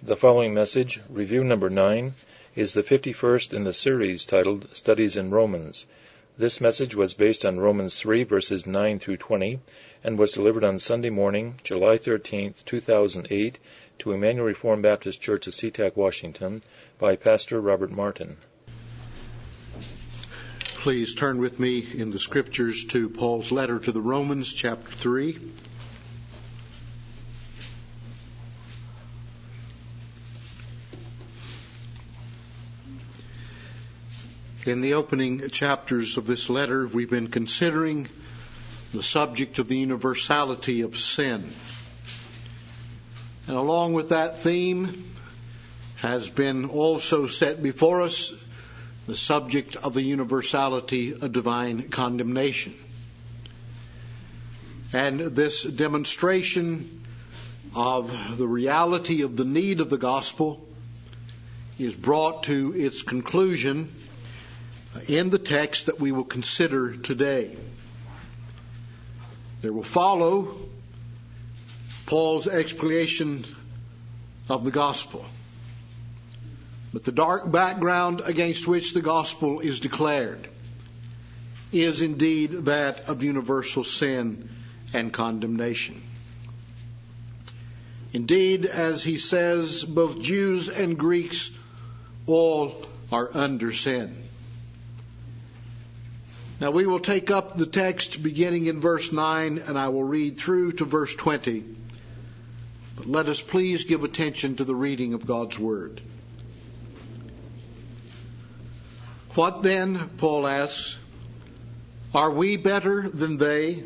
The following message, review number 9, is the 51st in the series titled Studies in Romans. This message was based on Romans 3 verses 9 through 20 and was delivered on Sunday morning, July 13, 2008, to Emmanuel Reformed Baptist Church of SeaTac, Washington, by Pastor Robert Martin. Please turn with me in the Scriptures to Paul's letter to the Romans, chapter 3. In the opening chapters of this letter, we've been considering the subject of the universality of sin. And along with that theme has been also set before us the subject of the universality of divine condemnation. And this demonstration of the reality of the need of the gospel is brought to its conclusion in the text that we will consider today. There will follow Paul's explanation of the gospel. But the dark background against which the gospel is declared is indeed that of universal sin and condemnation. Indeed, as he says, both Jews and Greeks all are under sin. Now we will take up the text beginning in verse 9, and I will read through to verse 20. But let us please give attention to the reading of God's Word. What then, Paul asks, are we better than they?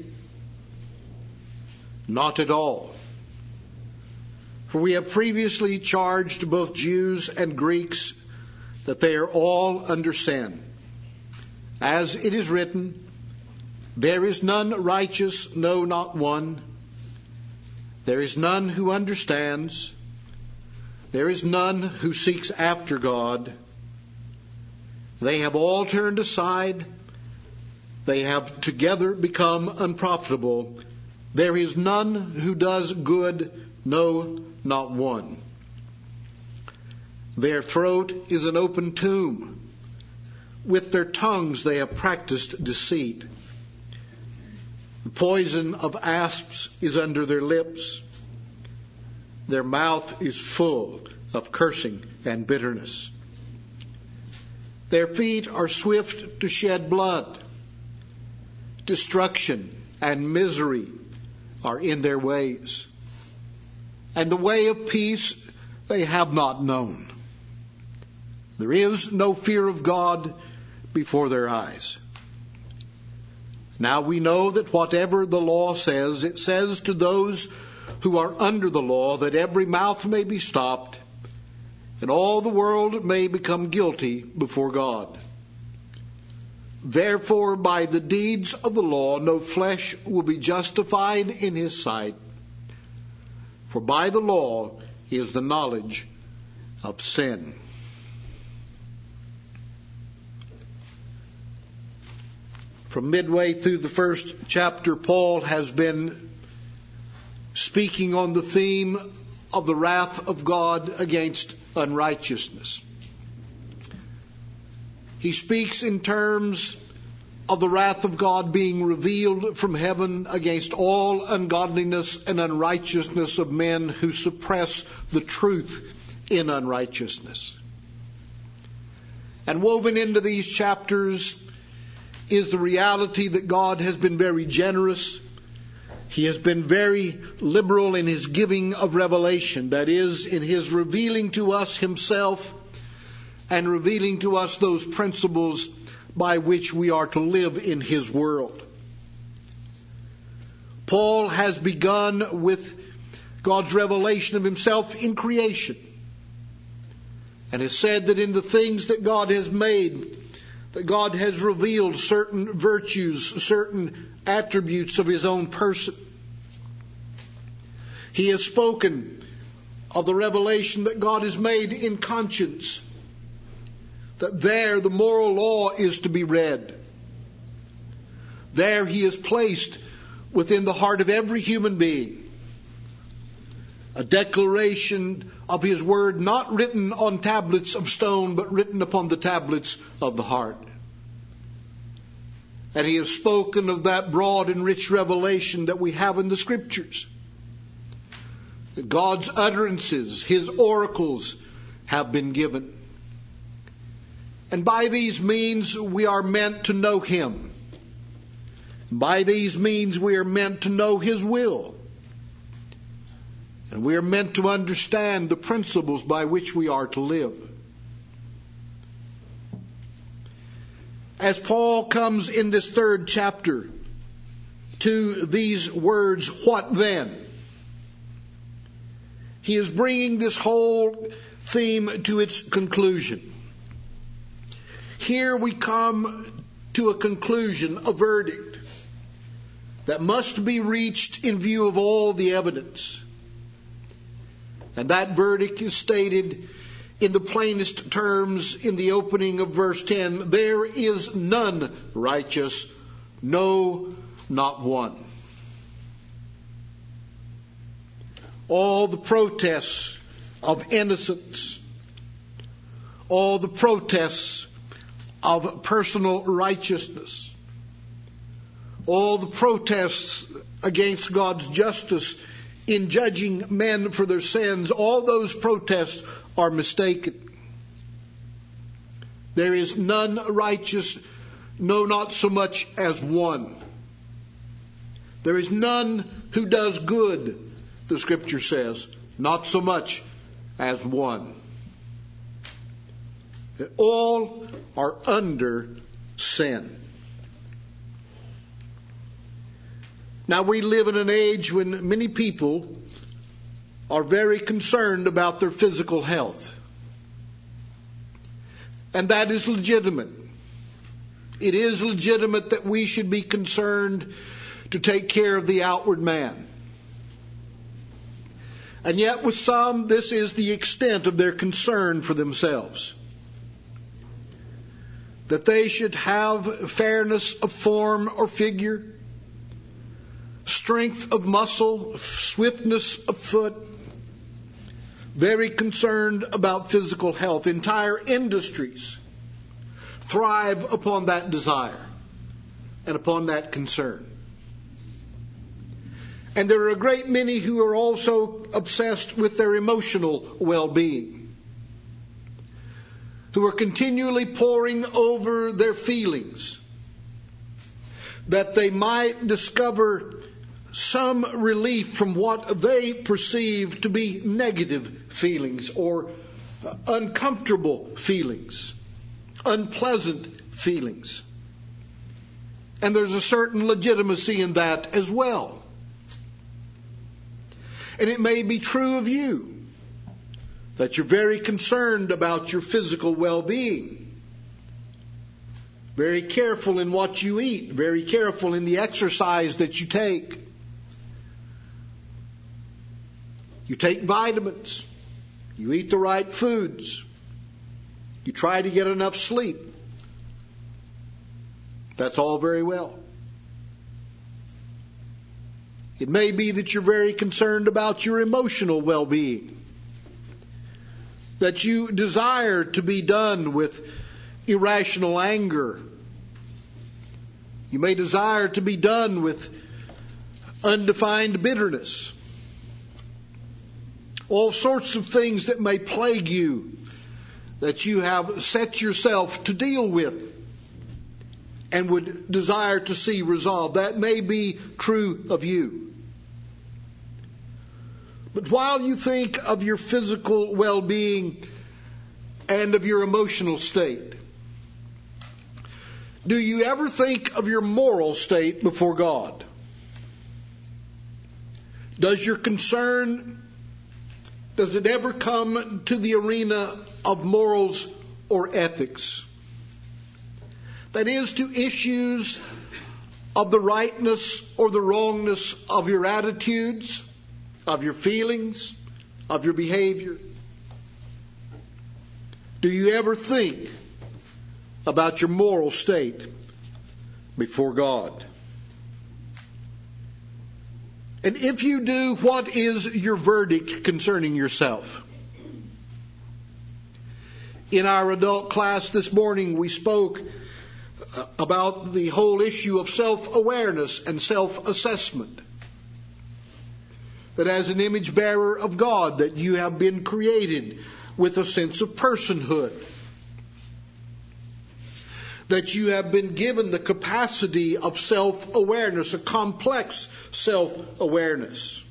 Not at all. For we have previously charged both Jews and Greeks that they are all under sin. As it is written, there is none righteous, no, not one. There is none who understands. There is none who seeks after God. They have all turned aside. They have together become unprofitable. There is none who does good, no, not one. Their throat is an open tomb. With their tongues they have practiced deceit. The poison of asps is under their lips. Their mouth is full of cursing and bitterness. Their feet are swift to shed blood. Destruction and misery are in their ways. And the way of peace they have not known. There is no fear of God before their eyes. Now we know that whatever the law says, it says to those who are under the law that every mouth may be stopped and all the world may become guilty before God. Therefore, by the deeds of the law, no flesh will be justified in his sight. For by the law is the knowledge of sin. From midway through the first chapter, Paul has been speaking on the theme of the wrath of God against unrighteousness. He speaks in terms of the wrath of God being revealed from heaven against all ungodliness and unrighteousness of men who suppress the truth in unrighteousness. And woven into these chapters is the reality that God has been very generous. He has been very liberal in his giving of revelation, that is, in his revealing to us himself and revealing to us those principles by which we are to live in his world. Paul has begun with God's revelation of himself in creation and has said that in the things that God has made, that God has revealed certain virtues, certain attributes of his own person. He has spoken of the revelation that God has made in conscience, that there the moral law is to be read. There he is placed within the heart of every human being a declaration of His word not written on tablets of stone, but written upon the tablets of the heart. And He has spoken of that broad and rich revelation that we have in the Scriptures. That God's utterances, His oracles, have been given. And by these means we are meant to know Him. By these means we are meant to know His will. And we are meant to understand the principles by which we are to live. As Paul comes in this third chapter to these words, what then? He is bringing this whole theme to its conclusion. Here we come to a conclusion, a verdict that must be reached in view of all the evidence. And that verdict is stated in the plainest terms in the opening of verse 10. There is none righteous, no, not one. All the protests of innocence, all the protests of personal righteousness, all the protests against God's justice in judging men for their sins, all those protests are mistaken. There is none righteous, no, not so much as one. There is none who does good, the Scripture says, not so much as one. That all are under sin. Now we live in an age when many people are very concerned about their physical health. And that is legitimate. It is legitimate that we should be concerned to take care of the outward man. And yet with some, this is the extent of their concern for themselves. That they should have fairness of form or figure, strength of muscle, swiftness of foot, very concerned about physical health. Entire industries thrive upon that desire and upon that concern. And there are a great many who are also obsessed with their emotional well-being, who are continually poring over their feelings, that they might discover some relief from what they perceive to be negative feelings or uncomfortable feelings, unpleasant feelings. And there's a certain legitimacy in that as well. And it may be true of you that you're very concerned about your physical well-being, very careful in what you eat, very careful in the exercise that you take. You take vitamins. You eat the right foods. You try to get enough sleep. That's all very well. It may be that you're very concerned about your emotional well-being, that you desire to be done with irrational anger. You may desire to be done with undefined bitterness. All sorts of things that may plague you, that you have set yourself to deal with and would desire to see resolved. That may be true of you. But while you think of your physical well-being and of your emotional state, do you ever think of your moral state before God? Does your concern, does it ever come to the arena of morals or ethics? That is, to issues of the rightness or the wrongness of your attitudes, of your feelings, of your behavior. Do you ever think about your moral state before God? And if you do, what is your verdict concerning yourself? In our adult class this morning, we spoke about the whole issue of self-awareness and self-assessment. That as an image bearer of God, that you have been created with a sense of personhood. That you have been given the capacity of self-awareness, a complex self-awareness.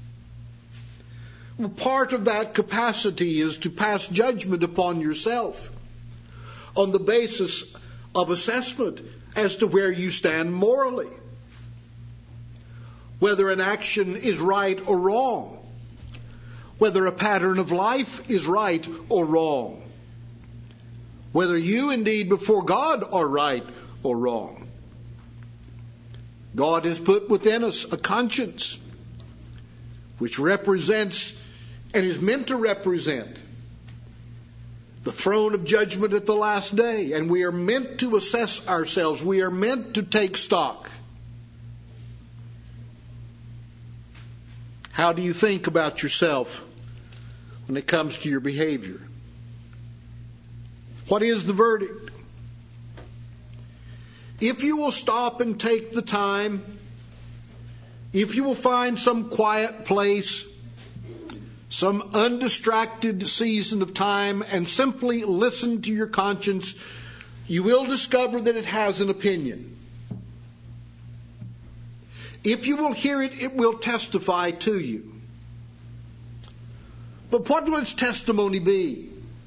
Well, part of that capacity is to pass judgment upon yourself on the basis of assessment as to where you stand morally. Whether an action is right or wrong. Whether a pattern of life is right or wrong. Whether you indeed before God are right or wrong. God has put within us a conscience which represents and is meant to represent the throne of judgment at the last day. And we are meant to assess ourselves. We are meant to take stock. How do you think about yourself when it comes to your behavior? What is the verdict? If you will stop and take the time, if you will find some quiet place, some undistracted season of time, and simply listen to your conscience, you will discover that it has an opinion. If you will hear it, it will testify to you. But what will its testimony be?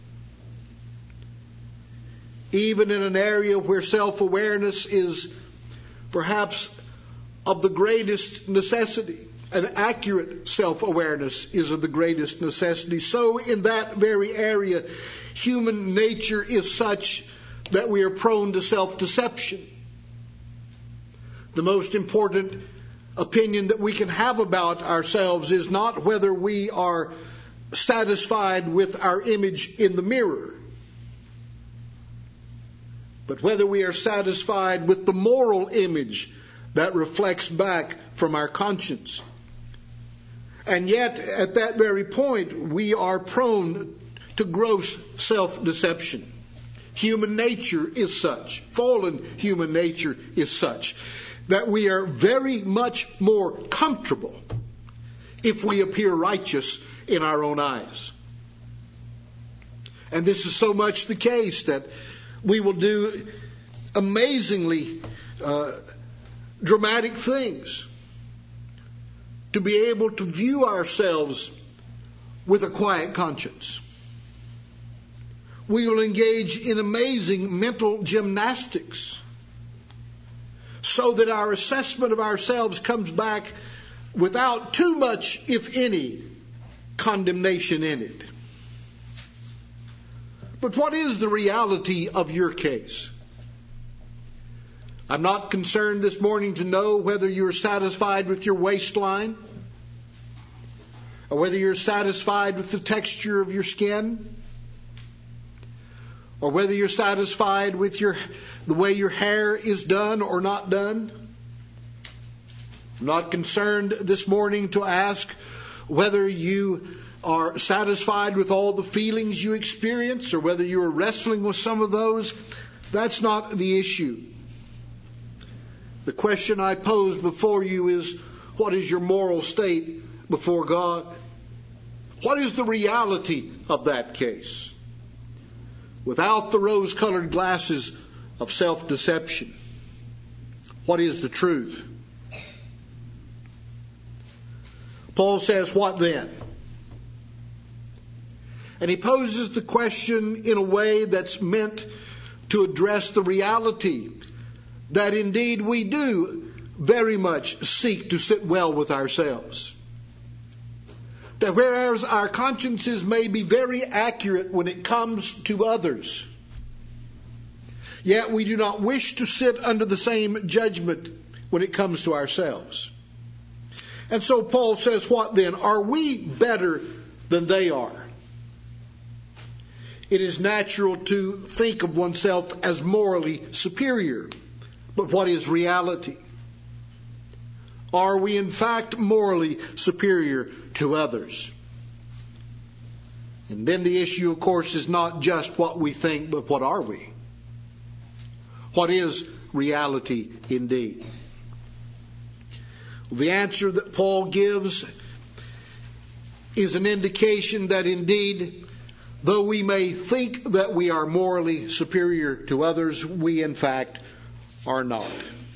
Even in an area where self-awareness is perhaps of the greatest necessity, an accurate self-awareness is of the greatest necessity. So in that very area, human nature is such that we are prone to self-deception. The most important opinion that we can have about ourselves is not whether we are satisfied with our image in the mirror, but whether we are satisfied with the moral image that reflects back from our conscience. And yet, at that very point, we are prone to gross self-deception. Human nature is such, fallen human nature is such, that we are very much more comfortable if we appear righteous in our own eyes. And this is so much the case that we will do amazingly dramatic things to be able to view ourselves with a quiet conscience. We will engage in amazing mental gymnastics so that our assessment of ourselves comes back without too much, if any, condemnation in it. But what is the reality of your case? I'm not concerned this morning to know whether you're satisfied with your waistline or whether you're satisfied with the texture of your skin or whether you're satisfied with the way your hair is done or not done. I'm not concerned this morning to ask whether you are satisfied with all the feelings you experience or whether you are wrestling with some of those. That's not the issue. The question I pose before you is, what is your moral state before God? What is the reality of that case? Without the rose-colored glasses of self-deception, what is the truth? Paul says, what then? And he poses the question in a way that's meant to address the reality that indeed we do very much seek to sit well with ourselves. That whereas our consciences may be very accurate when it comes to others, yet we do not wish to sit under the same judgment when it comes to ourselves. And so Paul says, what then? Are we better than they are? It is natural to think of oneself as morally superior. But what is reality? Are we in fact morally superior to others? And then the issue, of course, is not just what we think, but what are we? What is reality indeed? The answer that Paul gives is an indication that indeed, though we may think that we are morally superior to others, we in fact are not.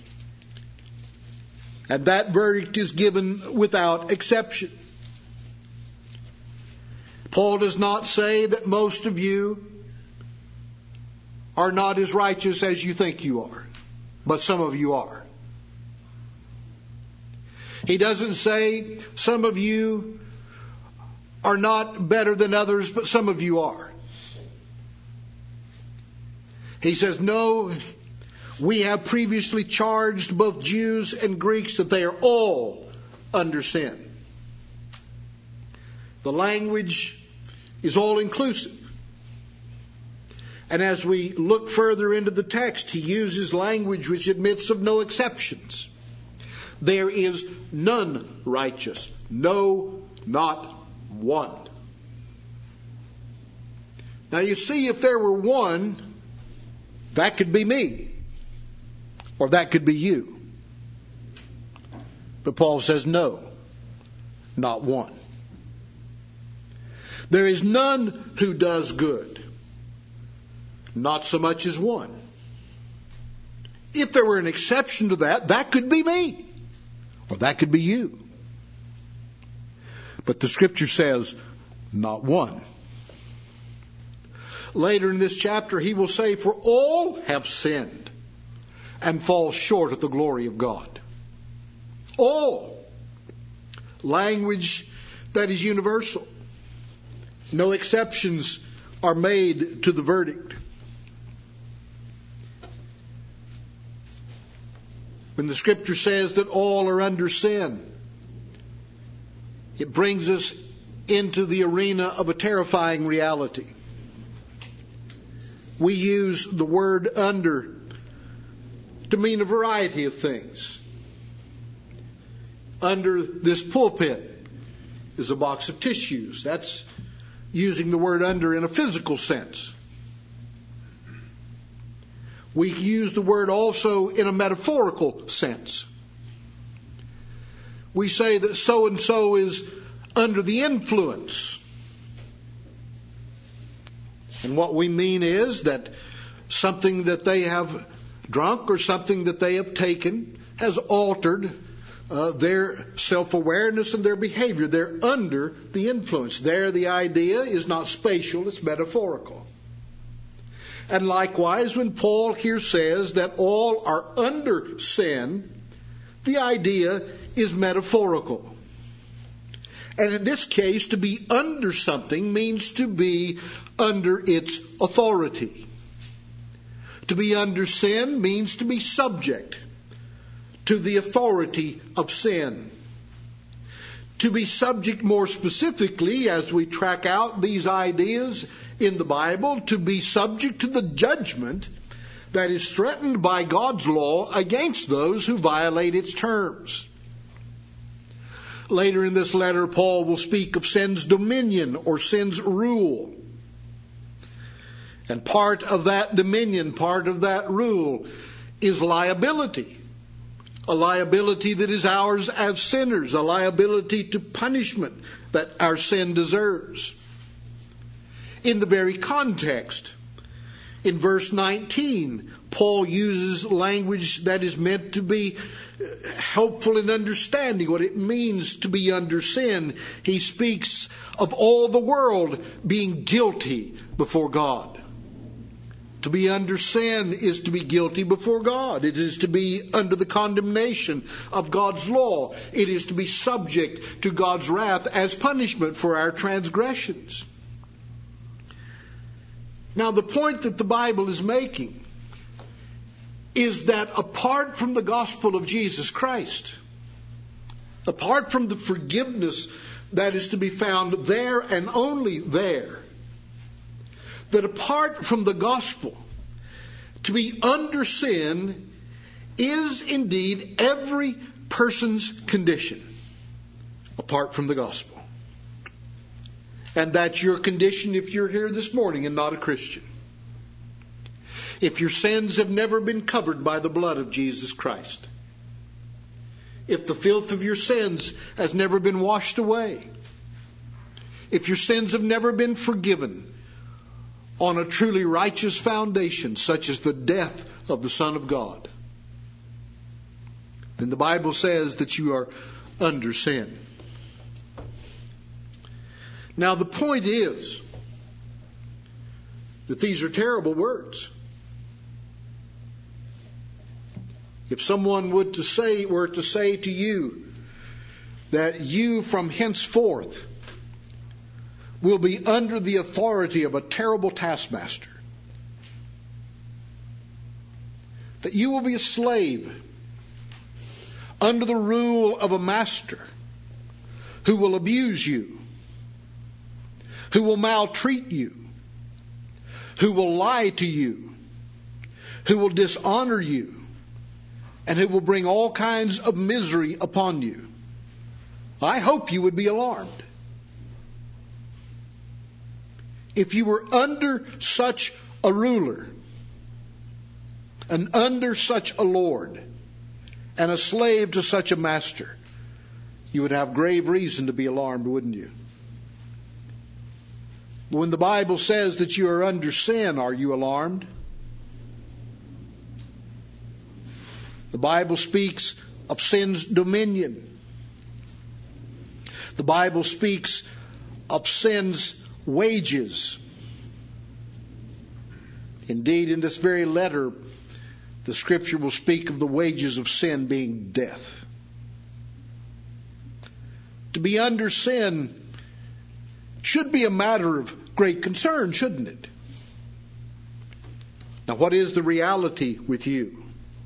And that verdict is given without exception. Paul does not say that most of you are not as righteous as you think you are, but some of you are. He doesn't say some of you are not better than others, but some of you are. He says, no, we have previously charged both Jews and Greeks that they are all under sin. The language is all inclusive. And as we look further into the text, he uses language which admits of no exceptions. There is none righteous. No, not one. Now you see, if there were one, that could be me. Or that could be you. But Paul says no, not one. There is none who does good, not so much as one. If there were an exception to that, that could be me, or that could be you. But the Scripture says, not one. Later in this chapter, he will say, for all have sinned and fall short of the glory of God. All. Language that is universal. No exceptions are made to the verdict. When the Scripture says that all are under sin, it brings us into the arena of a terrifying reality. We use the word under to mean a variety of things. Under this pulpit is a box of tissues. That's using the word under in a physical sense. We use the word also in a metaphorical sense. We say that so-and-so is under the influence. And what we mean is that something that they have drunk or something that they have taken has altered their self-awareness and their behavior. They're under the influence. There, the idea is not spatial, it's metaphorical. And likewise, when Paul here says that all are under sin, the idea is metaphorical. And in this case, to be under something means to be under its authority. To be under sin means to be subject to the authority of sin. To be subject more specifically, as we track out these ideas in the Bible, to be subject to the judgment that is threatened by God's law against those who violate its terms. Later in this letter, Paul will speak of sin's dominion or sin's rule. And part of that dominion, part of that rule is liability. A liability that is ours as sinners, a liability to punishment that our sin deserves. In the very context, in verse 19, Paul uses language that is meant to be helpful in understanding what it means to be under sin. He speaks of all the world being guilty before God. To be under sin is to be guilty before God. It is to be under the condemnation of God's law. It is to be subject to God's wrath as punishment for our transgressions. Now, the point that the Bible is making is that apart from the gospel of Jesus Christ, apart from the forgiveness that is to be found there and only there, that apart from the gospel, to be under sin is indeed every person's condition apart from the gospel. And that's your condition if you're here this morning and not a Christian. If your sins have never been covered by the blood of Jesus Christ. If the filth of your sins has never been washed away. If your sins have never been forgiven on a truly righteous foundation, such as the death of the Son of God, then the Bible says that you are under sin. Now the point is that these are terrible words. If someone were to say to you that you from henceforth will be under the authority of a terrible taskmaster, that you will be a slave under the rule of a master who will abuse you, who will maltreat you, who will lie to you, who will dishonor you, and who will bring all kinds of misery upon you, I hope you would be alarmed. If you were under such a ruler, and under such a lord, and a slave to such a master, you would have grave reason to be alarmed, wouldn't you? When the Bible says that you are under sin, are you alarmed? The Bible speaks of sin's dominion. The Bible speaks of sin's wages. Indeed, in this very letter, the Scripture will speak of the wages of sin being death. To be under sin should be a matter of great concern, shouldn't it? Now, what is the reality with you?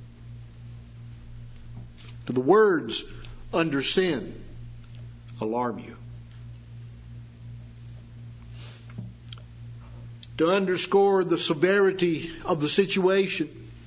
Do the words under sin alarm you? To underscore the severity of the situation,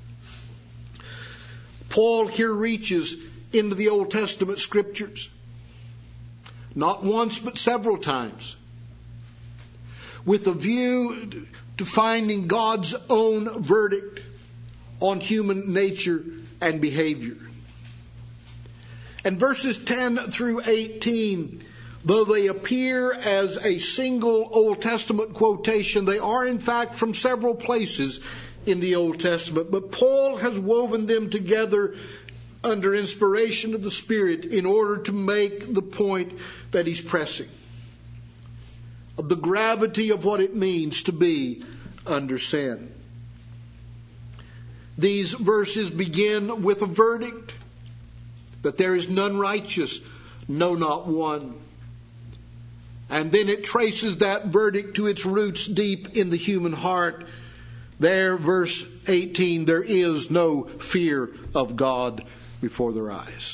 Paul here reaches into the Old Testament Scriptures, not once but several times, with a view to finding God's own verdict on human nature and behavior. And verses 10 through 18, though they appear as a single Old Testament quotation, they are in fact from several places in the Old Testament. But Paul has woven them together under inspiration of the Spirit in order to make the point that he's pressing, of the gravity of what it means to be under sin. These verses begin with a verdict that there is none righteous, no, not one. And then it traces that verdict to its roots deep in the human heart. There, verse 18, there is no fear of God before their eyes.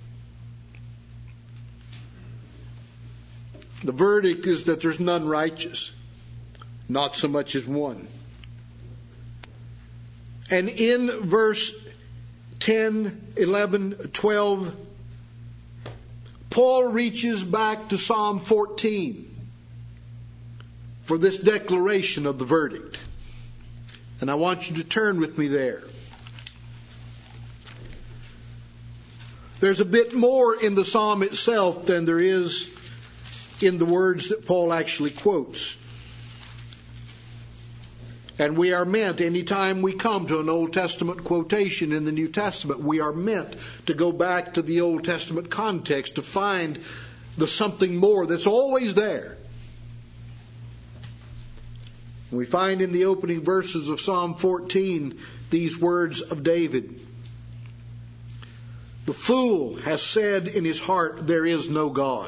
The verdict is that there's none righteous, not so much as one. And in verse 10, 11, 12, Paul reaches back to Psalm 14 for this declaration of the verdict. And I want you to turn with me there. There's a bit more in the psalm itself than there is in the words that Paul actually quotes. And we are meant, anytime we come to an Old Testament quotation in the New Testament, we are meant to go back to the Old Testament context to find the something more that's always there. We find in the opening verses of Psalm 14 these words of David. The fool has said in his heart, there is no God.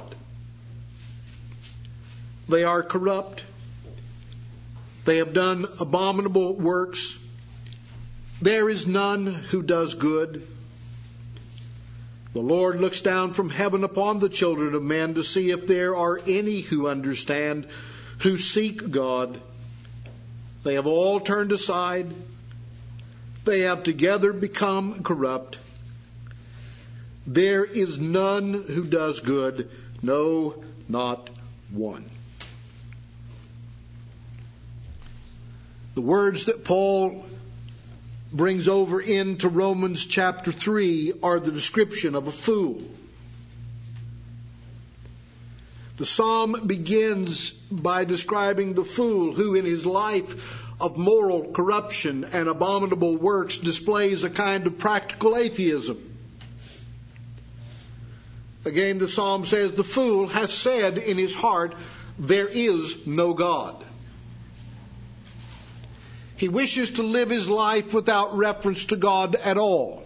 They are corrupt. They have done abominable works. There is none who does good. The Lord looks down from heaven upon the children of men to see if there are any who understand, who seek God. They have all turned aside. They have together become corrupt. There is none who does good, no, not one. The words that Paul brings over into Romans chapter 3 are the description of a fool. The psalm begins by describing the fool who in his life of moral corruption and abominable works displays a kind of practical atheism. Again, the psalm says, the fool has said in his heart, there is no God. He wishes to live his life without reference to God at all.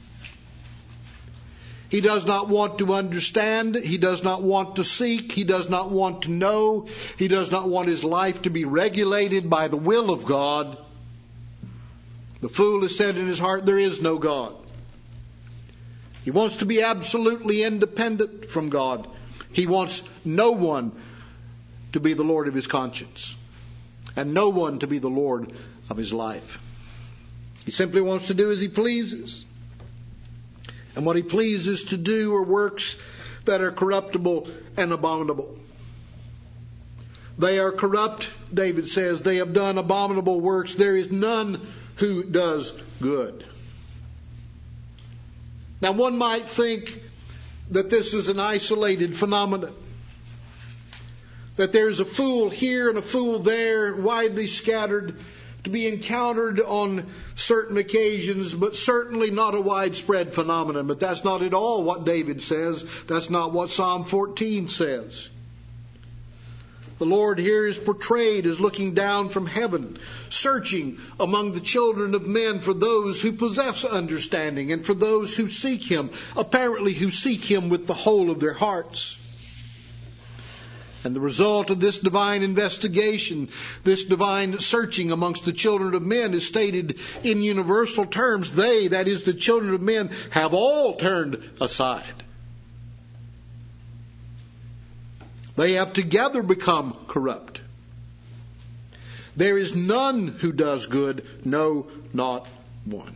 He does not want to understand. He does not want to seek. He does not want to know. He does not want his life to be regulated by the will of God. The fool has said in his heart, there is no God. He wants to be absolutely independent from God. He wants no one to be the Lord of his conscience, and no one to be the Lord of his life. He simply wants to do as he pleases. And what he pleases to do are works that are corruptible and abominable. They are corrupt, David says. They have done abominable works. There is none who does good. Now, one might think that this is an isolated phenomenon, that there's a fool here and a fool there, widely scattered, to be encountered on certain occasions, but certainly not a widespread phenomenon. But that's not at all what David says. That's not what Psalm 14 says. The Lord here is portrayed as looking down from heaven, searching among the children of men for those who possess understanding and for those who seek Him, apparently who seek Him with the whole of their hearts. And the result of this divine investigation, this divine searching amongst the children of men, is stated in universal terms. They, that is the children of men, have all turned aside. They have together become corrupt. There is none who does good, no, not one.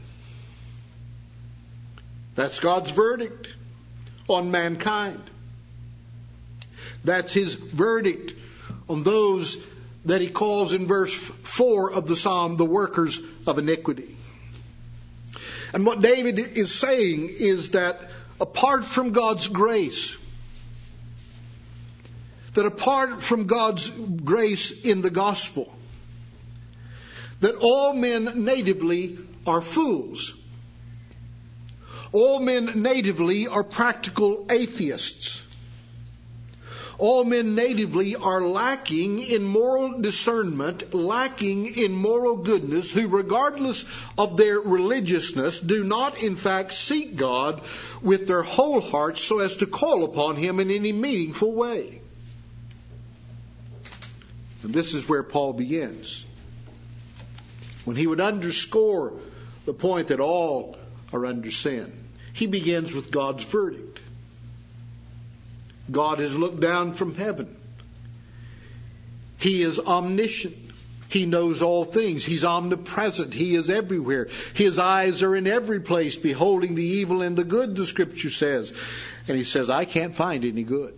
That's God's verdict on mankind. That's His verdict on those that He calls in verse 4 of the Psalm the workers of iniquity. And what David is saying is that apart from God's grace, in the gospel, that all men natively are fools. All men natively are practical atheists. All men natively are lacking in moral discernment, lacking in moral goodness, who regardless of their religiousness do not in fact seek God with their whole hearts so as to call upon Him in any meaningful way. And this is where Paul begins, when he would underscore the point that all are under sin. He begins with God's verdict. God has looked down from heaven. He is omniscient. He knows all things. He's omnipresent. He is everywhere. His eyes are in every place, beholding the evil and the good, the Scripture says. And He says, I can't find any good.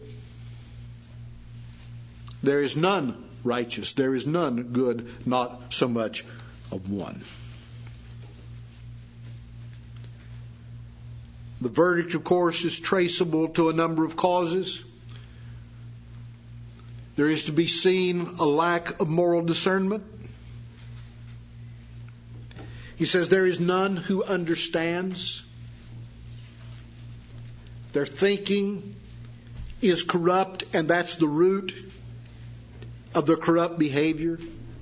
There is none righteous. There is none good, not so much of one. The verdict, of course, is traceable to a number of causes. There is to be seen a lack of moral discernment. He says there is none who understands. Their thinking is corrupt, and that's the root of their corrupt behavior.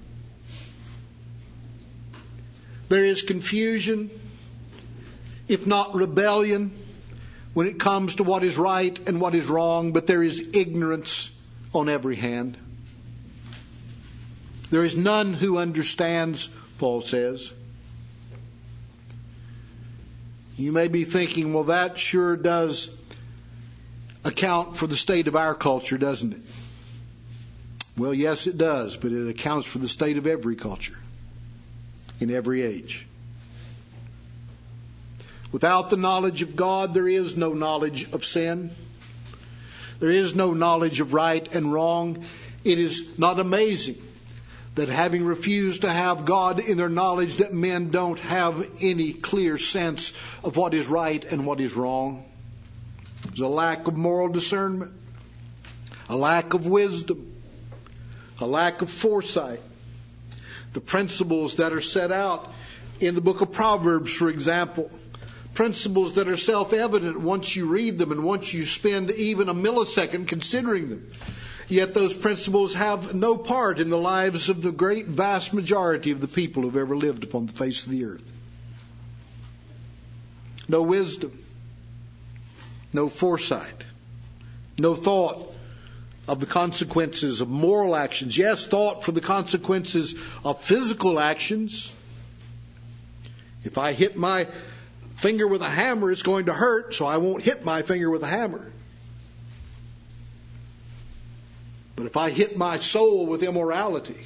There is confusion, if not rebellion, when it comes to what is right and what is wrong, but there is ignorance on every hand. There is none who understands, Paul says. You may be thinking, well, that sure does account for the state of our culture, doesn't it? Well, yes, it does, but it accounts for the state of every culture in every age. Without the knowledge of God, there is no knowledge of sin. There is no knowledge of right and wrong. It is not amazing that having refused to have God in their knowledge, that men don't have any clear sense of what is right and what is wrong. There's a lack of moral discernment, a lack of wisdom, a lack of foresight. The principles that are set out in the book of Proverbs, for example, principles that are self-evident once you read them and once you spend even a millisecond considering them. Yet those principles have no part in the lives of the great vast majority of the people who've ever lived upon the face of the earth. No wisdom, no foresight, no thought of the consequences of moral actions. Yes, thought for the consequences of physical actions. If I hit my finger with a hammer, it's going to hurt, so I won't hit my finger with a hammer. But if I hit my soul with immorality,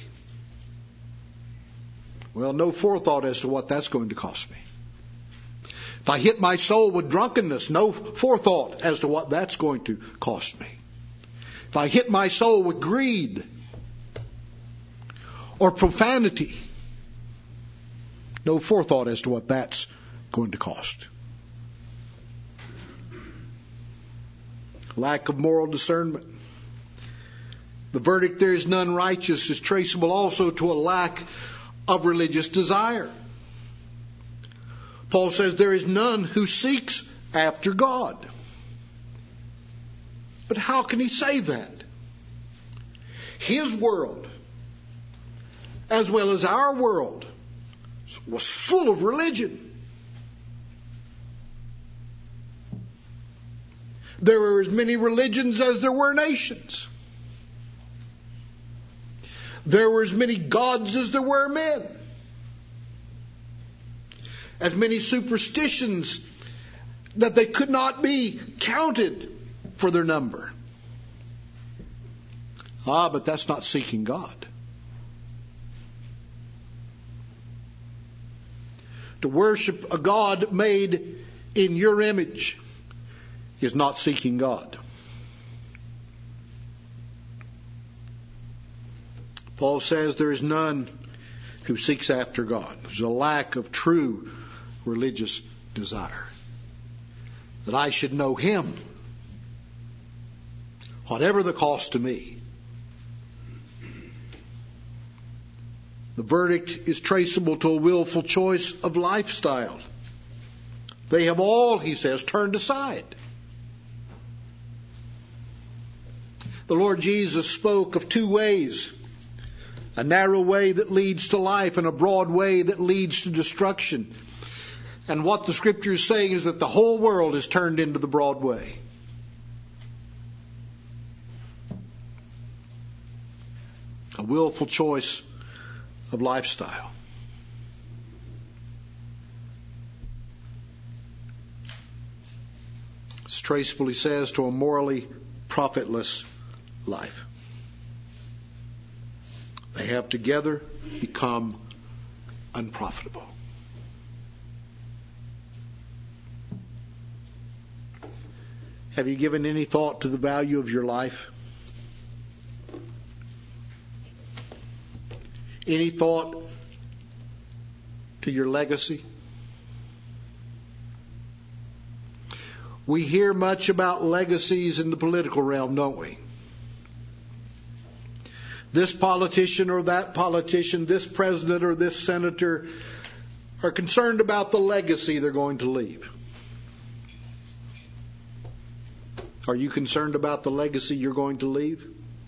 well, no forethought as to what that's going to cost me. If I hit my soul with drunkenness, no forethought as to what that's going to cost me. If I hit my soul with greed or profanity, no forethought as to what that's going to cost. Lack of moral discernment. The verdict, there is none righteous, is traceable also to a lack of religious desire. Paul says there is none who seeks after God. But how can he say that? His world, as well as our world, was full of religion. There were as many religions as there were nations. There were as many gods as there were men. As many superstitions that they could not be counted for their number. But that's not seeking God. To worship a God made in your image is not seeking God. Paul says there is none who seeks after God. There's a lack of true religious desire. That I should know Him, whatever the cost to me. The verdict is traceable to a willful choice of lifestyle. They have all, he says, turned aside. The Lord Jesus spoke of two ways. A narrow way that leads to life and a broad way that leads to destruction. And what the Scripture is saying is that the whole world is turned into the broad way. A willful choice of lifestyle. It's traceable, he says, to a morally profitless life. They have together become unprofitable. Have you given any thought to the value of your life? Any thought to your legacy? We hear much about legacies in the political realm, don't we? This politician or that politician, this president or this senator are concerned about the legacy they're going to leave. Are you concerned about the legacy you're going to leave?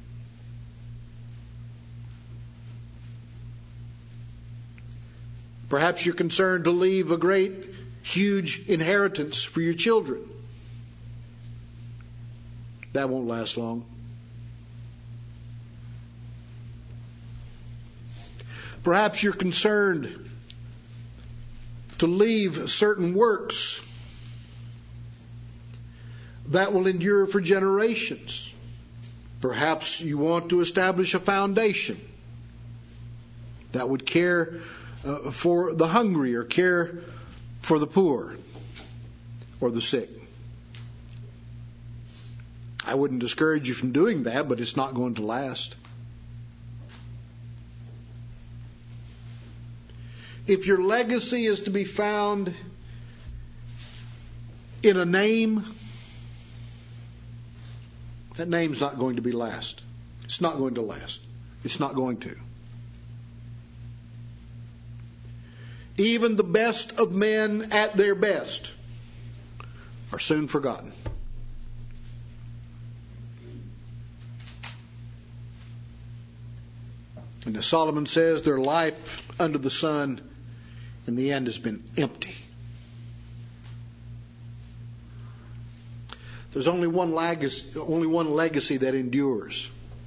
Perhaps you're concerned to leave a great, huge inheritance for your children. That won't last long. Perhaps you're concerned to leave certain works that will endure for generations. Perhaps you want to establish a foundation that would care for the hungry or care for the poor. or the sick. I wouldn't discourage you from doing that, but it's not going to last. If your legacy is to be found in a name, that name's not going to be last. It's not going to last. It's not going to. Even the best of men at their best are soon forgotten. And as Solomon says, their life under the sun in the end has been empty. There's only one legacy that endures.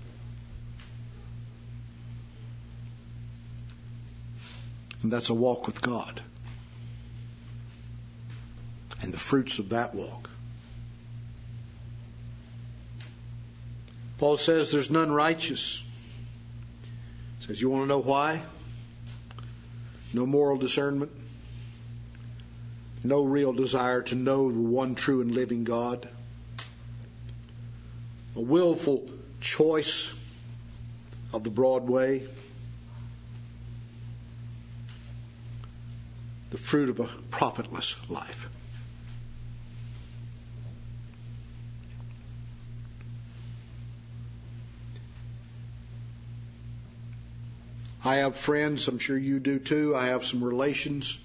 And that's a walk with God. And the fruits of that walk. Paul says there's none righteous. He says, you want to know why? No moral discernment. No real desire to know the one true and living God. A willful choice of the broad way. The fruit of a profitless life. I have friends, I'm sure you do too. I have some relations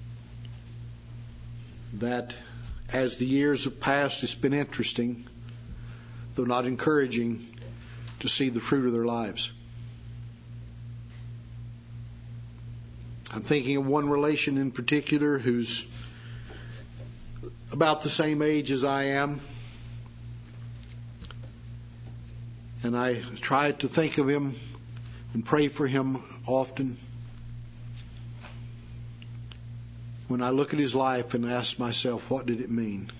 that as the years have passed, it's been interesting, though not encouraging, to see the fruit of their lives. I'm thinking of one relation in particular who's about the same age as I am. And I try to think of him and pray for him often. When I look at his life and ask myself, what did it mean?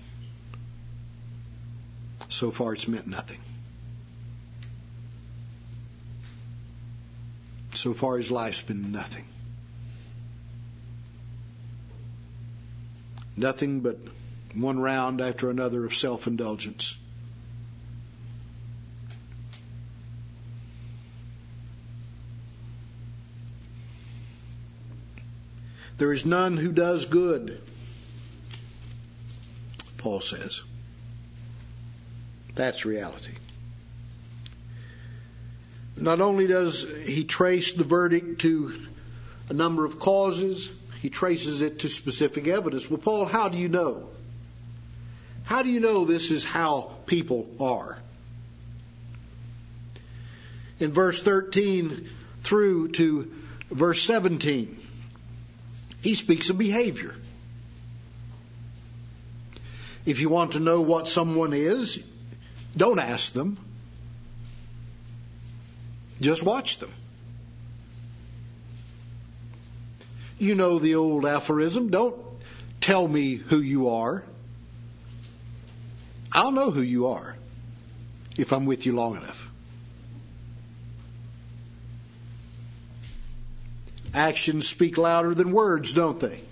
So far, it's meant nothing. So far, his life's been nothing. Nothing but one round after another of self-indulgence. There is none who does good, Paul says. That's reality. Not only does he trace the verdict to a number of causes, he traces it to specific evidence. Well, Paul, how do you know? How do you know this is how people are? In verse 13 through to verse 17, he speaks of behavior. If you want to know what someone is, don't ask them. Just watch them. You know the old aphorism, don't tell me who you are. I'll know who you are if I'm with you long enough. Actions speak louder than words, don't they?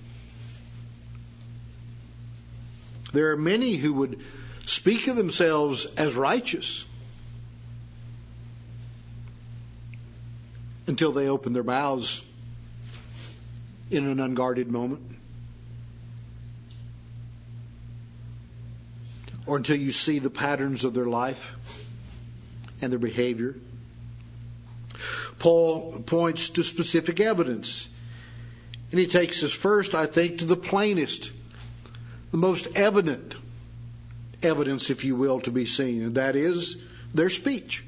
There are many who would speak of themselves as righteous until they open their mouths in an unguarded moment, or until you see the patterns of their life and their behavior. Paul points to specific evidence, and he takes us first, I think, to the plainest, the most evident evidence, if you will, to be seen, and that is their speech.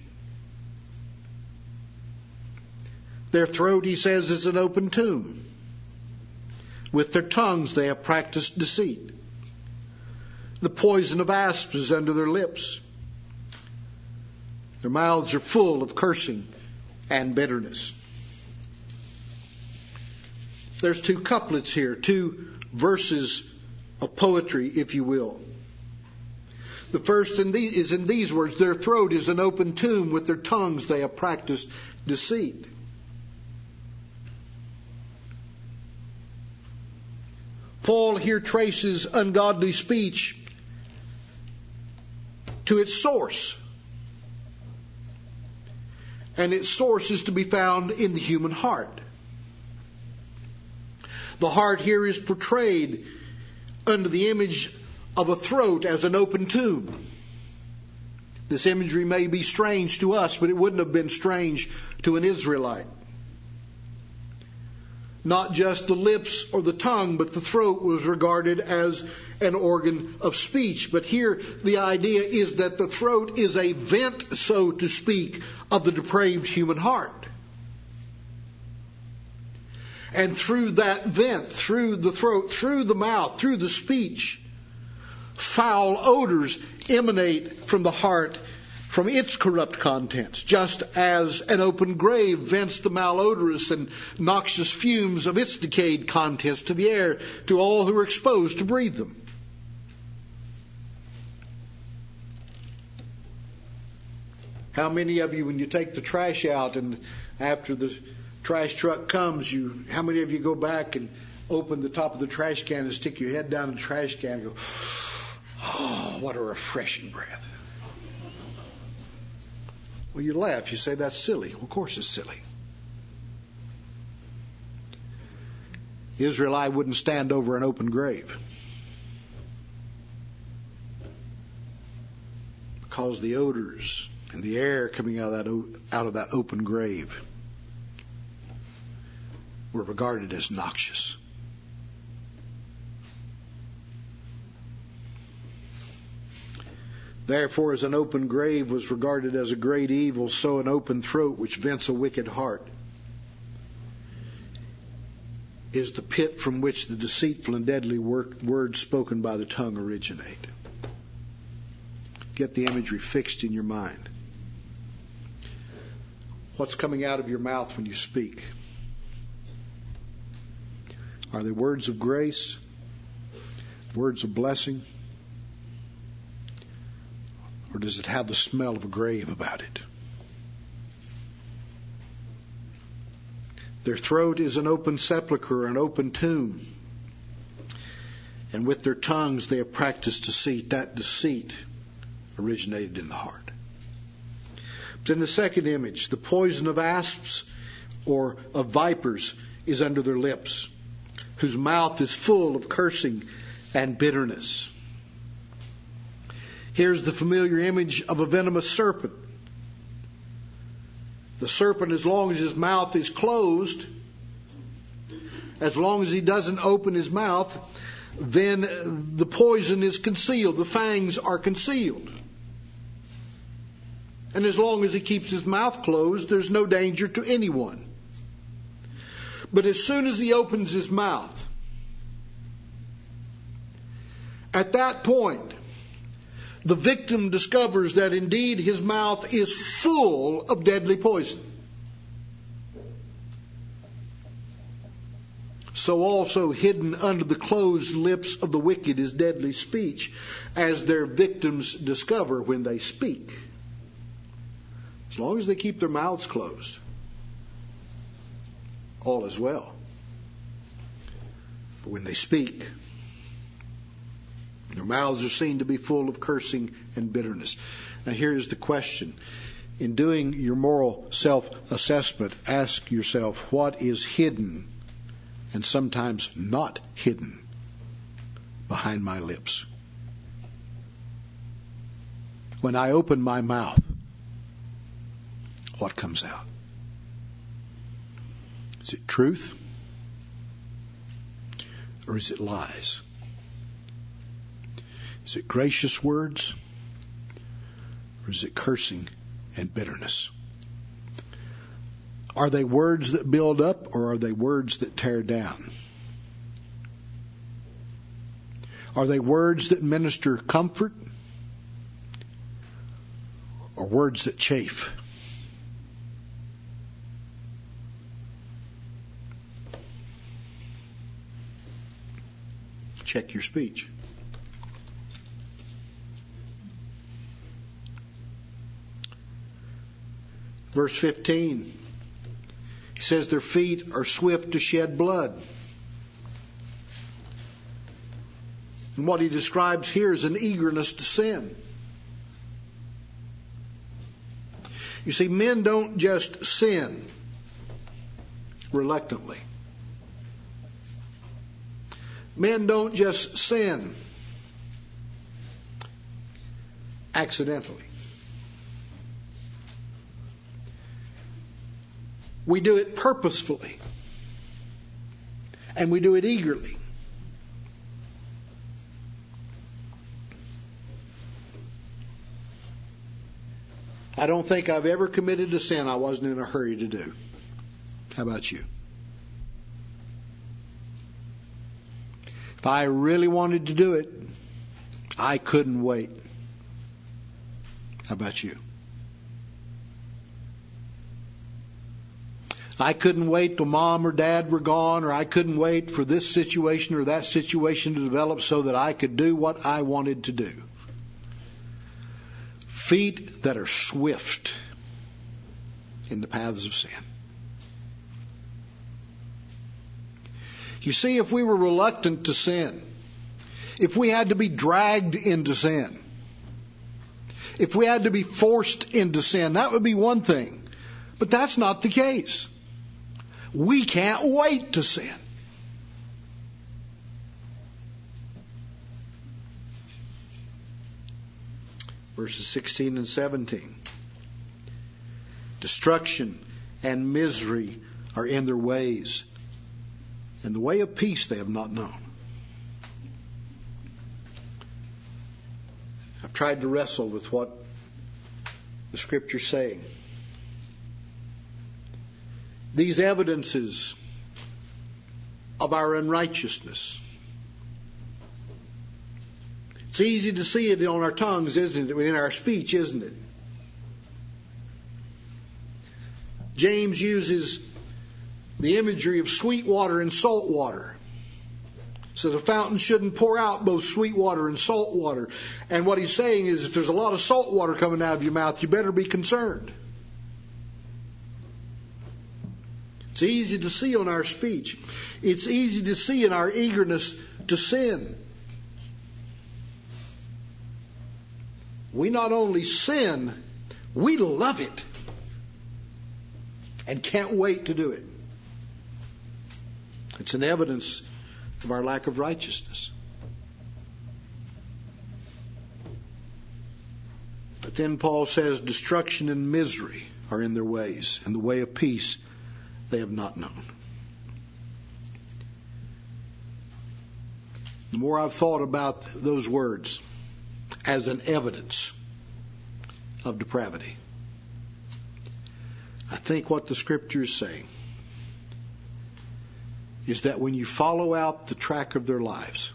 Their throat, he says, is an open tomb. With their tongues they have practiced deceit. The poison of asps is under their lips. Their mouths are full of cursing and bitterness. There's two couplets here, two verses of poetry, if you will. The first is in these words, their throat is an open tomb, with their tongues they have practiced deceit. Paul here traces ungodly speech to its source. And its source is to be found in the human heart. The heart here is portrayed under the image of a throat as an open tomb. This imagery may be strange to us, but it wouldn't have been strange to an Israelite. Not just the lips or the tongue, but the throat was regarded as an organ of speech. But here the idea is that the throat is a vent, so to speak, of the depraved human heart. And through that vent, through the throat, through the mouth, through the speech, foul odors emanate from the heart, from its corrupt contents, just as an open grave vents the malodorous and noxious fumes of its decayed contents to the air to all who are exposed to breathe them. How many of you, when you take the trash out and after the trash truck comes, how many of you go back and open the top of the trash can and stick your head down in the trash can and go, oh, what a refreshing breath. Well, you laugh. You say, that's silly. Well, of course it's silly. The Israelite wouldn't stand over an open grave, because the odors and the air coming out of that open grave were regarded as noxious. Therefore, as an open grave was regarded as a great evil, so an open throat which vents a wicked heart is the pit from which the deceitful and deadly words spoken by the tongue originate. Get the imagery fixed in your mind. What's coming out of your mouth when you speak? Are they words of grace? Words of blessing? Or does it have the smell of a grave about it? Their throat is an open sepulchre, an open tomb. And with their tongues they have practiced deceit. That deceit originated in the heart. But in the second image, the poison of asps or of vipers is under their lips, whose mouth is full of cursing and bitterness. Here's the familiar image of a venomous serpent. The serpent, as long as his mouth is closed, as long as he doesn't open his mouth, then the poison is concealed. The fangs are concealed. And as long as he keeps his mouth closed, there's no danger to anyone. But as soon as he opens his mouth, at that point, the victim discovers that indeed his mouth is full of deadly poison. So also hidden under the closed lips of the wicked is deadly speech, as their victims discover when they speak. As long as they keep their mouths closed, all is well. But when they speak, their mouths are seen to be full of cursing and bitterness. Now here's the question. In doing your moral self-assessment, ask yourself, what is hidden and sometimes not hidden behind my lips? When I open my mouth, what comes out? Is it truth? Or is it lies? Is it gracious words? Or is it cursing and bitterness? Are they words that build up, or are they words that tear down? Are they words that minister comfort, or words that chafe? Check your speech. Verse 15, he says their feet are swift to shed blood. And what he describes here is an eagerness to sin. You see, men don't just sin reluctantly. Men don't just sin accidentally. We do it purposefully. And we do it eagerly. I don't think I've ever committed a sin I wasn't in a hurry to do. How about you? If I really wanted to do it, I couldn't wait. How about you? I couldn't wait till mom or dad were gone, or I couldn't wait for this situation or that situation to develop so that I could do what I wanted to do. Feet that are swift in the paths of sin. You see, if we were reluctant to sin, if we had to be dragged into sin, if we had to be forced into sin, that would be one thing. But that's not the case. We can't wait to sin. Verses 16 and 17. Destruction and misery are in their ways, and the way of peace they have not known. I've tried to wrestle with what the Scripture's saying. These evidences of our unrighteousness. It's easy to see it on our tongues, isn't it? In our speech, isn't it? James uses the imagery of sweet water and salt water. So the fountain shouldn't pour out both sweet water and salt water. And what he's saying is if there's a lot of salt water coming out of your mouth, you better be concerned. It's easy to see on our speech. It's easy to see in our eagerness to sin. We not only sin, we love it and can't wait to do it. It's an evidence of our lack of righteousness. But then Paul says destruction and misery are in their ways, and the way of peace they have not known. The more I've thought about those words as an evidence of depravity, I think what the Scripture is saying is that when you follow out the track of their lives,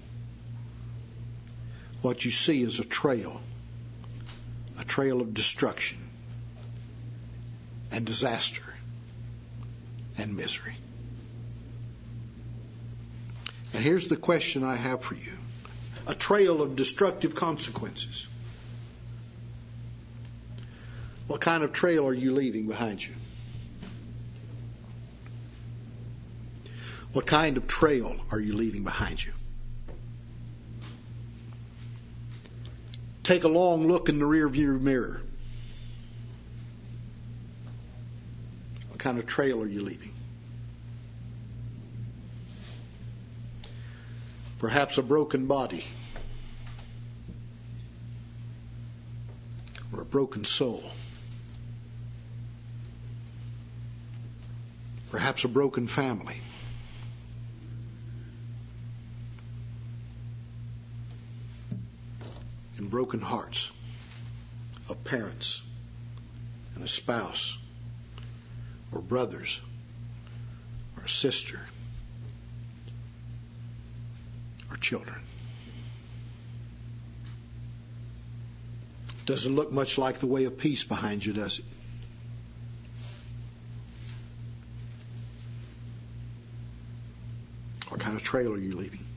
what you see is a trail of destruction and disaster and misery. And here's the question I have for you. A trail of destructive consequences. What kind of trail are you leaving behind you? What kind of trail are you leaving behind you? Take a long look in the rearview mirror. What kind of trail are you leaving? Perhaps a broken body or a broken soul. Perhaps a broken family. And broken hearts of parents and a spouse or brothers or a sister or children. Doesn't look much like the way of peace behind you, does it? What kind of trail are you leaving?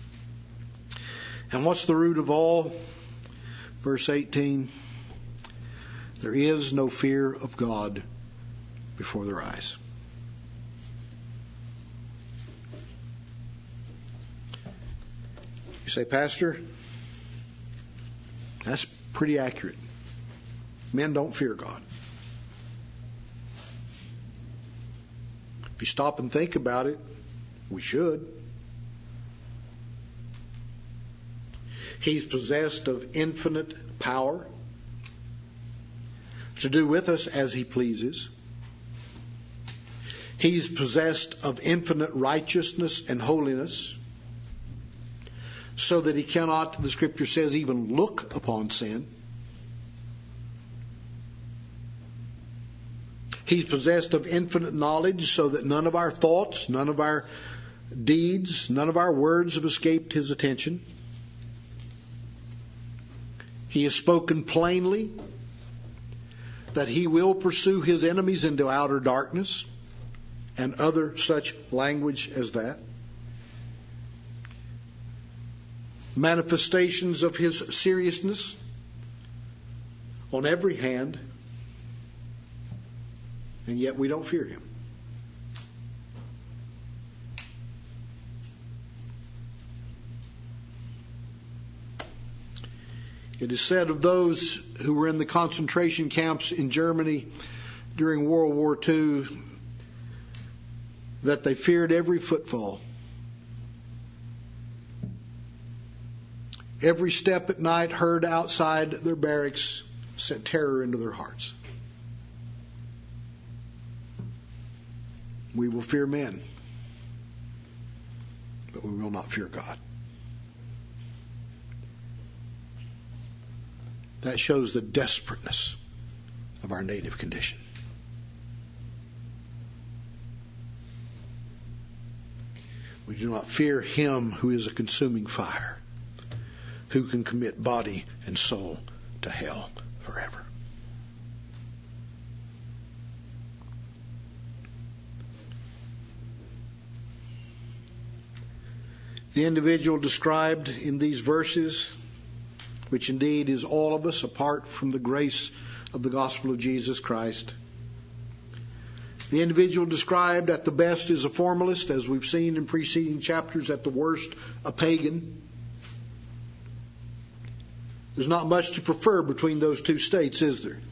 And what's the root of all? Verse 18, there is no fear of God before their eyes. You say, Pastor, that's pretty accurate. Men don't fear God. If you stop and think about it, we should. He's possessed of infinite power to do with us as He pleases. He's possessed of infinite righteousness and holiness, so that He cannot, the Scripture says, even look upon sin. He's possessed of infinite knowledge, so that none of our thoughts, none of our deeds, none of our words have escaped His attention. He has spoken plainly that He will pursue His enemies into outer darkness, and other such language as that. Manifestations of His seriousness on every hand, and yet we don't fear Him. It is said of those who were in the concentration camps in Germany during World War II that they feared every footfall. Every step at night heard outside their barracks sent terror into their hearts. We will fear men, but we will not fear God. That shows the desperateness of our native condition. We do not fear Him who is a consuming fire, who can commit body and soul to hell forever. The individual described in these verses, which indeed is all of us apart from the grace of the gospel of Jesus Christ. The individual described at the best is a formalist, as we've seen in preceding chapters, at the worst a pagan. There's not much to prefer between those two states, is there?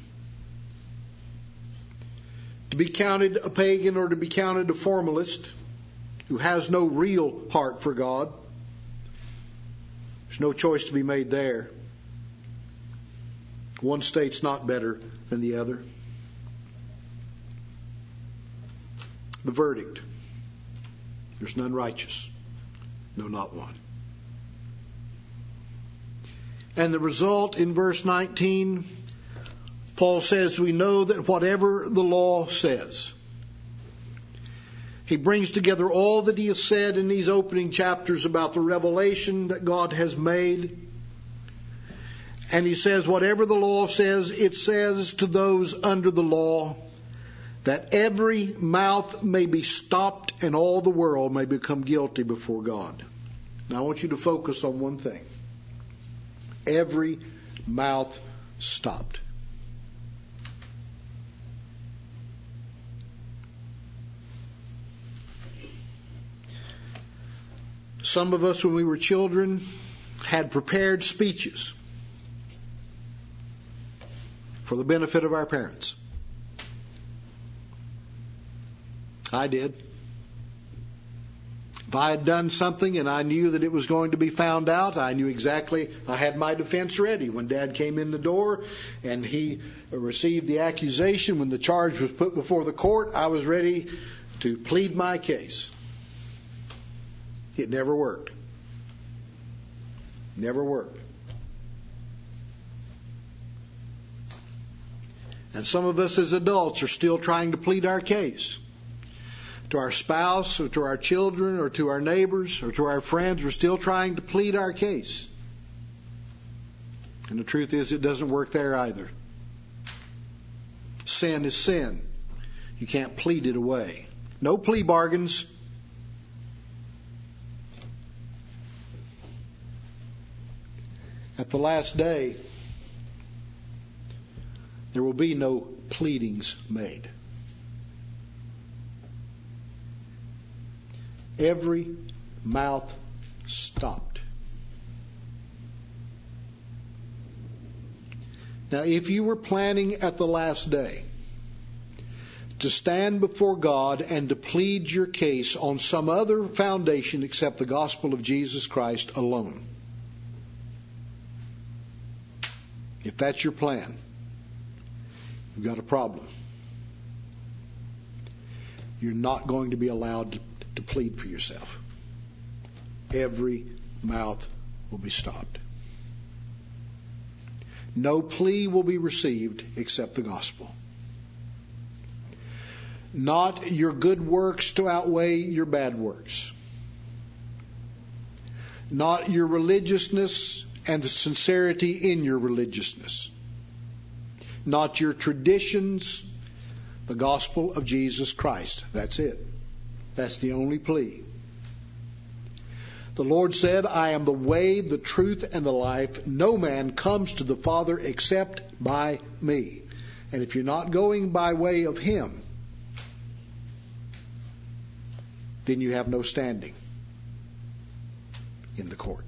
To be counted a pagan or to be counted a formalist who has no real heart for God, there's no choice to be made there. One state's not better than the other. The verdict: there's none righteous, no, not one. And the result in verse 19, Paul says, we know that whatever the law says. He brings together all that he has said in these opening chapters about the revelation that God has made. And he says, whatever the law says, it says to those under the law that every mouth may be stopped and all the world may become guilty before God. Now I want you to focus on one thing. Every mouth stopped. Some of us, when we were children, had prepared speeches for the benefit of our parents. I did. If I had done something and I knew that it was going to be found out, I knew exactly, I had my defense ready. When Dad came in the door and he received the accusation, when the charge was put before the court, I was ready to plead my case. It never worked. Never worked. And some of us as adults are still trying to plead our case. To our spouse or to our children or to our neighbors or to our friends, we're still trying to plead our case. And the truth is, it doesn't work there either. Sin is sin. You can't plead it away. No plea bargains. At the last day, there will be no pleadings made. Every mouth stopped. Now, if you were planning at the last day to stand before God and to plead your case on some other foundation except the gospel of Jesus Christ alone, if that's your plan, you've got a problem. You're not going to be allowed to plead for yourself. Every mouth will be stopped. No plea will be received except the gospel. Not your good works to outweigh your bad works. Not your religiousness and the sincerity in your religiousness. Not your traditions, the gospel of Jesus Christ. That's it. That's the only plea. The Lord said, I am the way, the truth, and the life. No man comes to the Father except by me. And if you're not going by way of Him, then you have no standing in the court.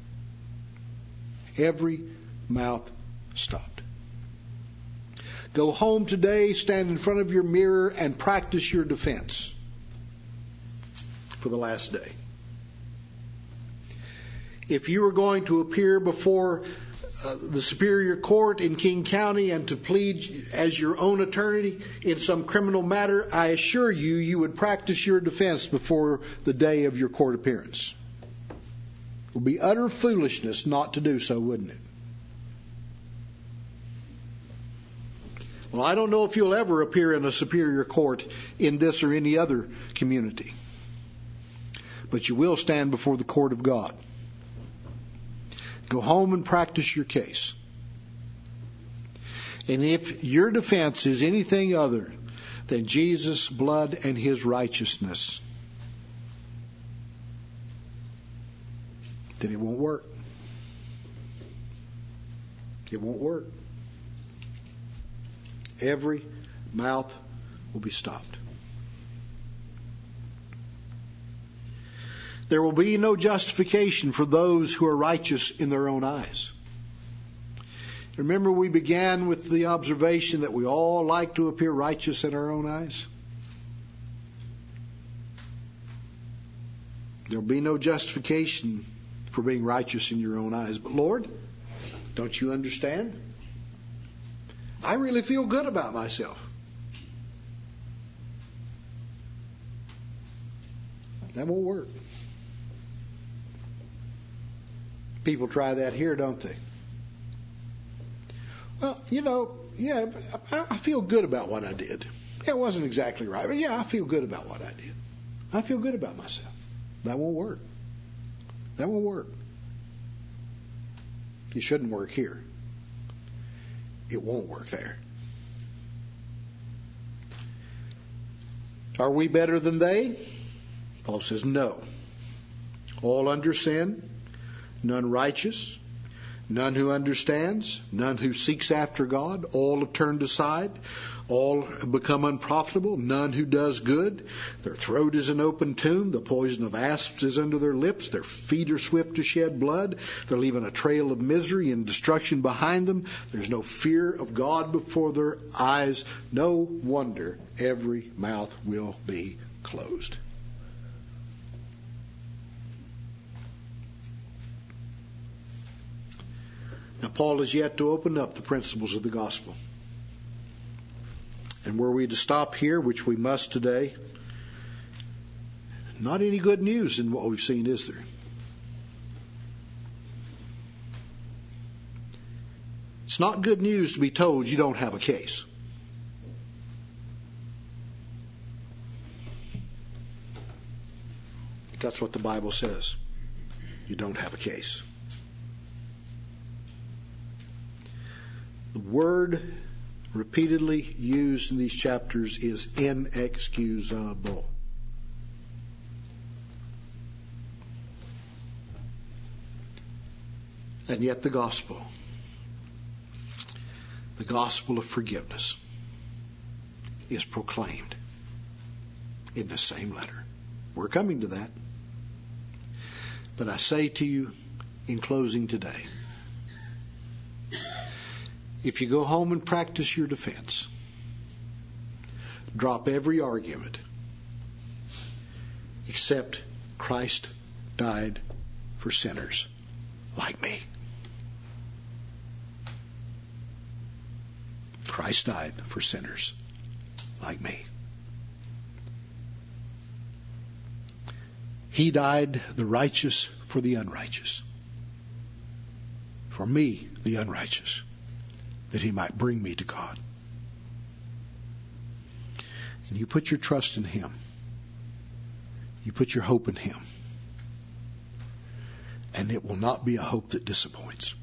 Every mouth stopped. Go home today, stand in front of your mirror, and practice your defense for the last day. If you are going to appear before the Superior Court in King County and to plead as your own attorney in some criminal matter, I assure you, you would practice your defense before the day of your court appearance. It would be utter foolishness not to do so, wouldn't it? Well, I don't know if you'll ever appear in a superior court in this or any other community, but you will stand before the court of God. Go home and practice your case. And if your defense is anything other than Jesus' blood and His righteousness, then it won't work. It won't work. Every mouth will be stopped. There will be no justification for those who are righteous in their own eyes. Remember, we began with the observation that we all like to appear righteous in our own eyes. There will be no justification for being righteous in your own eyes. But Lord, don't you understand? I really feel good about myself. That won't work. People try that here, don't they? Well, yeah, I feel good about what I did. It wasn't exactly right, but yeah, I feel good about what I did. I feel good about myself. That won't work. That won't work. It shouldn't work here. It won't work there. Are we better than they? Paul says no. All under sin, none righteous, none who understands, none who seeks after God. All have turned aside. All have become unprofitable. None who does good. Their throat is an open tomb. The poison of asps is under their lips. Their feet are swift to shed blood. They're leaving a trail of misery and destruction behind them. There's no fear of God before their eyes. No wonder every mouth will be closed. Now, Paul is yet to open up the principles of the gospel. And were we to stop here, which we must today, not any good news in what we've seen, is there? It's not good news to be told you don't have a case. That's what the Bible says. You don't have a case. The word repeatedly used in these chapters is inexcusable. And yet the gospel of forgiveness, is proclaimed in the same letter. We're coming to that. But I say to you in closing today, If you go home and practice your defense, drop every argument except Christ died for sinners like me. Christ died for sinners like me. He died, the righteous, for the unrighteous. For me, the unrighteous, that he might bring me to God. And you put your trust in him. You put your hope in him. And it will not be a hope that disappoints.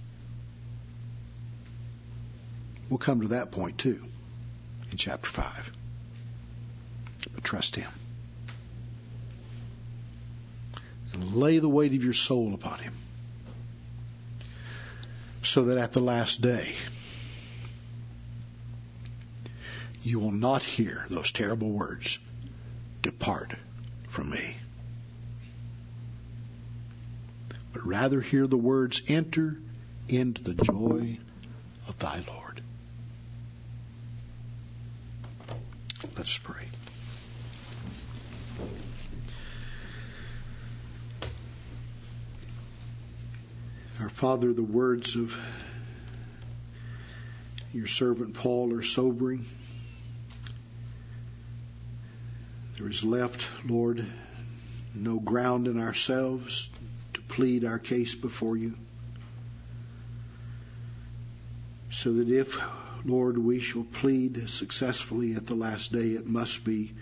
We'll come to that point too in chapter 5. But trust him. And lay the weight of your soul upon him, so that at the last day you will not hear those terrible words, "Depart from me," but rather hear the words, "Enter into the joy of thy Lord." Let us pray. Our Father, the words of your servant Paul are sobering. There is left, Lord, no ground in ourselves to plead our case before you. So that if, Lord, we shall plead successfully at the last day, it must be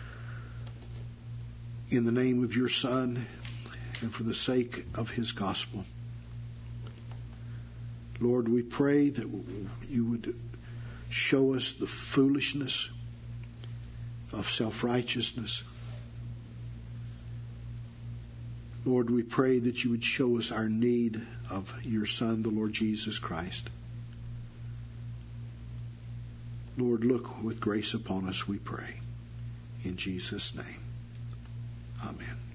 in the name of your Son and for the sake of his gospel. Lord, we pray that you would show us the foolishness of self-righteousness. Lord, we pray that you would show us our need of your Son, the Lord Jesus Christ. Lord, look with grace upon us, we pray. In Jesus' name, amen.